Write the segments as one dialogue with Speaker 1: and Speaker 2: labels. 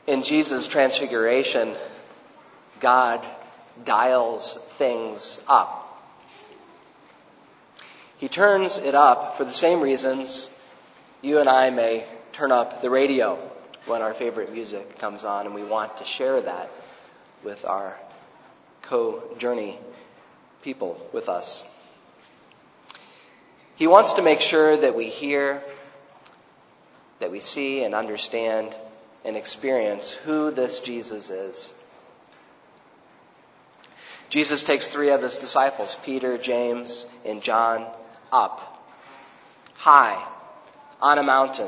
Speaker 1: In Jesus' transfiguration, God dials things up. He turns it up for the same reasons you and I may turn up the radio when our favorite music comes on, and we want to share that with our co-journey people with us. He wants to make sure that we hear, that we see and understand and experience who this Jesus is. Jesus takes 3 of his disciples, Peter, James, and John, up, high, on a mountain.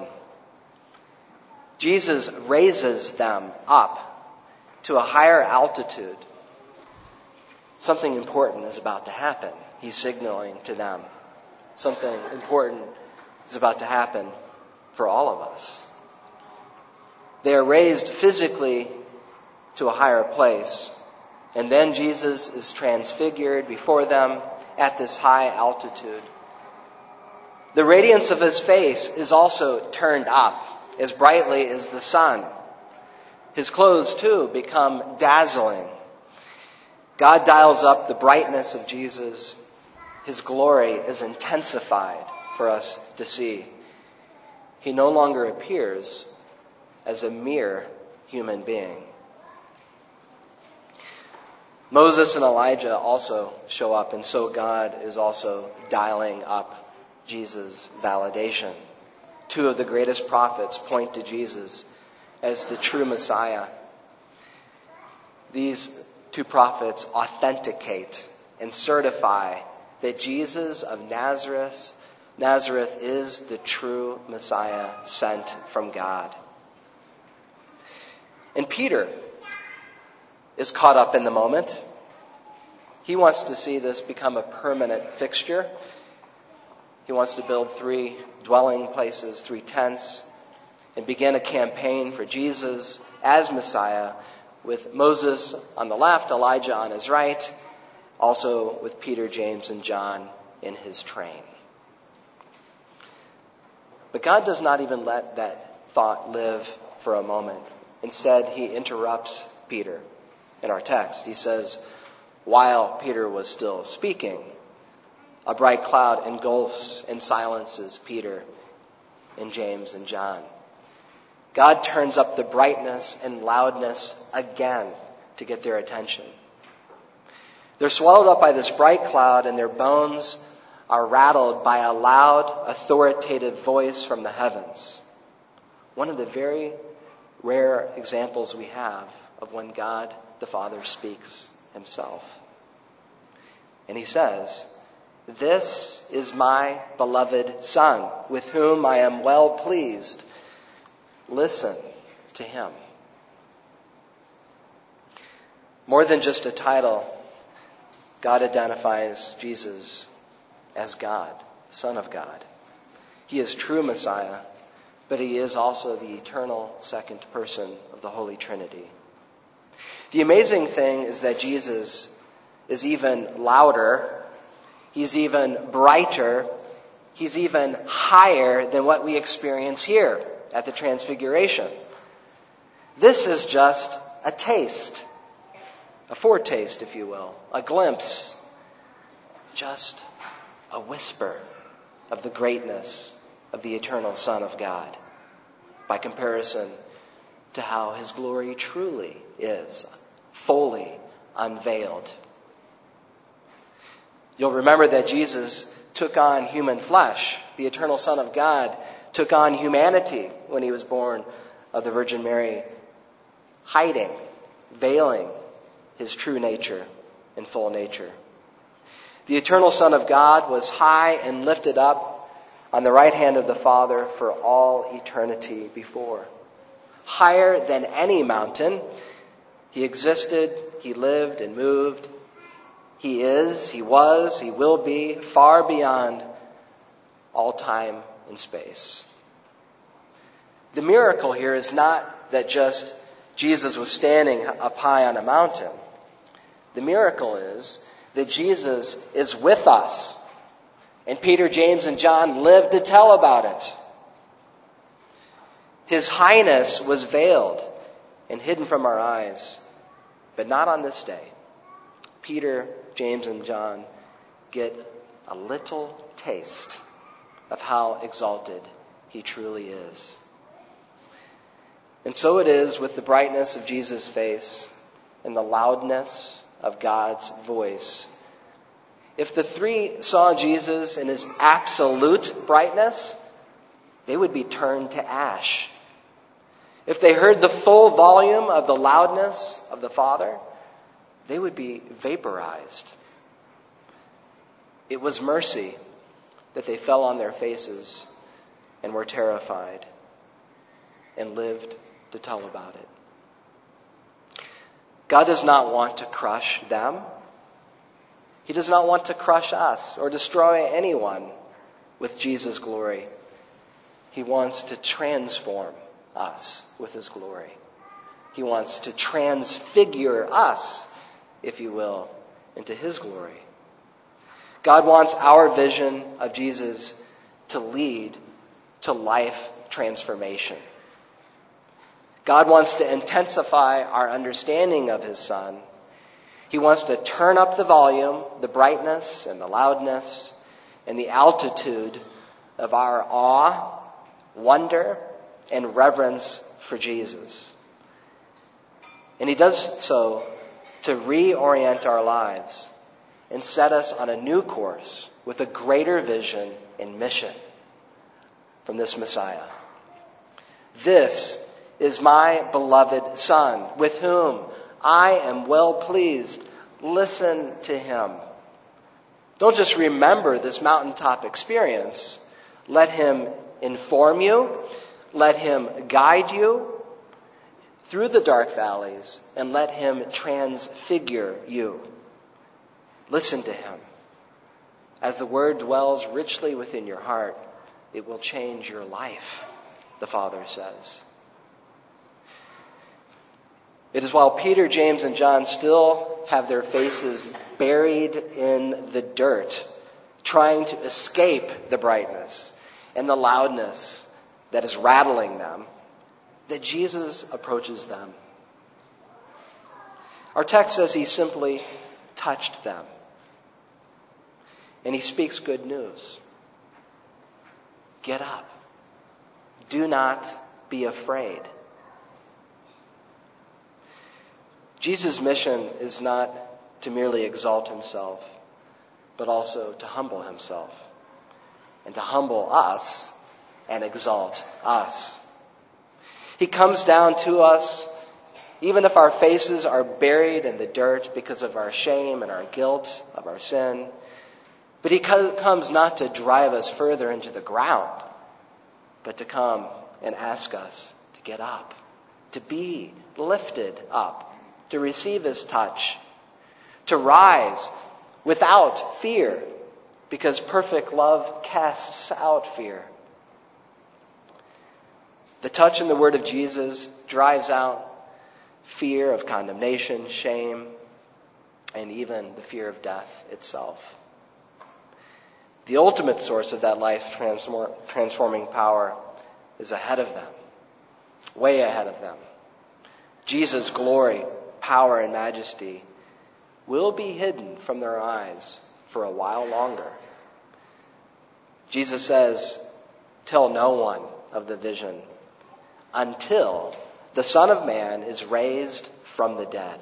Speaker 1: Jesus raises them up to a higher altitude. Something important is about to happen. He's signaling to them. Something important is about to happen for all of us. They are raised physically to a higher place. And then Jesus is transfigured before them at this high altitude. The radiance of his face is also turned up as brightly as the sun. His clothes, too, become dazzling. God dials up the brightness of Jesus. His glory is intensified for us to see. He no longer appears as a mere human being. Moses and Elijah also show up, and so God is also dialing up Jesus' validation. 2 of the greatest prophets point to Jesus as the true Messiah. These 2 prophets authenticate and certify that Jesus of Nazareth is the true Messiah sent from God. And Peter is caught up in the moment. He wants to see this become a permanent fixture. He wants to build 3 dwelling places, 3 tents, and begin a campaign for Jesus as Messiah, with Moses on the left, Elijah on his right, also with Peter, James, and John in his train. But God does not even let that thought live for a moment. Instead, he interrupts Peter in our text. He says, while Peter was still speaking, a bright cloud engulfs and silences Peter and James and John. God turns up the brightness and loudness again to get their attention. They're swallowed up by this bright cloud, and their bones are rattled by a loud, authoritative voice from the heavens. One of the very rare examples we have of when God the Father speaks himself. And he says, "This is my beloved Son, with whom I am well pleased. Listen to him." More than just a title, God identifies Jesus as God, Son of God. He is true Messiah, but he is also the eternal second person of the Holy Trinity. The amazing thing is that Jesus is even louder, he's even brighter, he's even higher than what we experience here at the Transfiguration. This is just a taste, a foretaste, if you will, a glimpse, just a whisper of the greatness of the eternal Son of God, by comparison to how his glory truly is, fully unveiled. You'll remember that Jesus took on human flesh. The eternal Son of God took on humanity when he was born of the Virgin Mary, hiding, veiling his true nature and full nature. The eternal Son of God was high and lifted up on the right hand of the Father for all eternity before. Higher than any mountain, he existed, he lived and moved. He is, he was, he will be far beyond all time and space. The miracle here is not that just Jesus was standing up high on a mountain. The miracle is that Jesus is with us. And Peter, James, and John lived to tell about it. His highness was veiled. and hidden from our eyes, but not on this day. Peter, James, and John get a little taste of how exalted he truly is. And so it is with the brightness of Jesus' face and the loudness of God's voice. If the three saw Jesus in his absolute brightness, they would be turned to ash. If they heard the full volume of the loudness of the Father, they would be vaporized. It was mercy that they fell on their faces and were terrified and lived to tell about it. God does not want to crush them. He does not want to crush us or destroy anyone with Jesus' glory. He wants to transform us with his glory. He wants to transfigure us, if you will, into his glory. God wants our vision of Jesus to lead to life transformation. God wants to intensify our understanding of his Son. He wants to turn up the volume, the brightness and the loudness and the altitude of our awe, wonder, and reverence for Jesus. And he does so to reorient our lives and set us on a new course with a greater vision and mission from this Messiah. This is my beloved Son, with whom I am well pleased. Listen to him. Don't just remember this mountaintop experience. Let him inform you. Let him guide you through the dark valleys, and let him transfigure you. Listen to him. As the word dwells richly within your heart, it will change your life, the Father says. It is while Peter, James, and John still have their faces buried in the dirt, trying to escape the brightness and the loudness that is rattling them, that Jesus approaches them. Our text says he simply touched them. And he speaks good news. Get up. Do not be afraid. Jesus' mission is not to merely exalt himself, but also to humble himself and to humble us and exalt us. He comes down to us even if our faces are buried in the dirt because of our shame and our guilt of our sin. But he comes not to drive us further into the ground, but to come and ask us to get up, to be lifted up, to receive his touch, to rise without fear, because perfect love casts out fear. The touch and the word of Jesus drives out fear of condemnation, shame, and even the fear of death itself. The ultimate source of that life transforming power is ahead of them, way ahead of them. Jesus' glory, power, and majesty will be hidden from their eyes for a while longer. Jesus says, tell no one of the vision until the Son of Man is raised from the dead.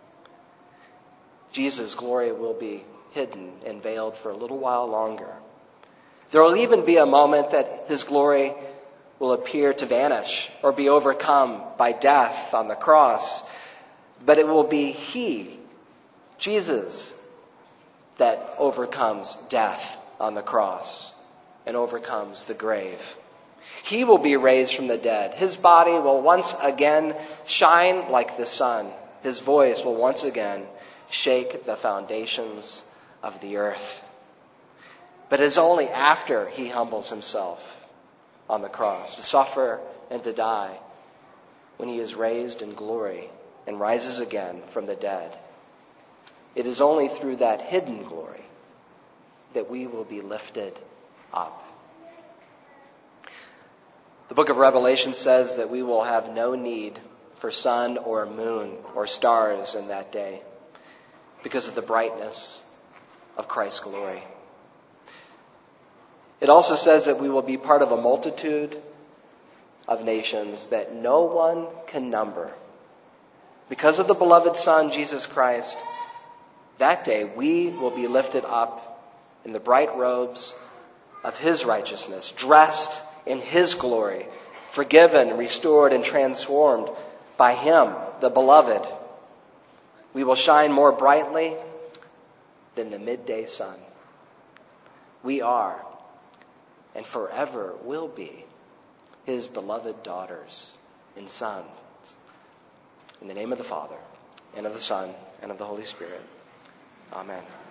Speaker 1: Jesus' glory will be hidden and veiled for a little while longer. There will even be a moment that his glory will appear to vanish or be overcome by death on the cross. But it will be he, Jesus, that overcomes death on the cross and overcomes the grave. He will be raised from the dead. His body will once again shine like the sun. His voice will once again shake the foundations of the earth. But it is only after he humbles himself on the cross to suffer and to die, when he is raised in glory and rises again from the dead. It is only through that hidden glory that we will be lifted up. The book of Revelation says that we will have no need for sun or moon or stars in that day because of the brightness of Christ's glory. It also says that we will be part of a multitude of nations that no one can number. Because of the beloved Son, Jesus Christ, that day we will be lifted up in the bright robes of His righteousness, dressed in His glory, forgiven, restored, and transformed by Him, the beloved. We will shine more brightly than the midday sun. We are, and forever will be, His beloved daughters and sons. In the name of the Father, and of the Son, and of the Holy Spirit. Amen.